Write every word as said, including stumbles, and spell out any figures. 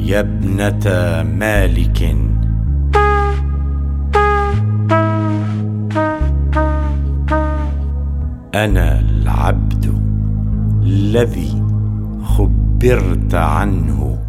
يا ابنة مالك، أنا العبد الذي خبرت عنه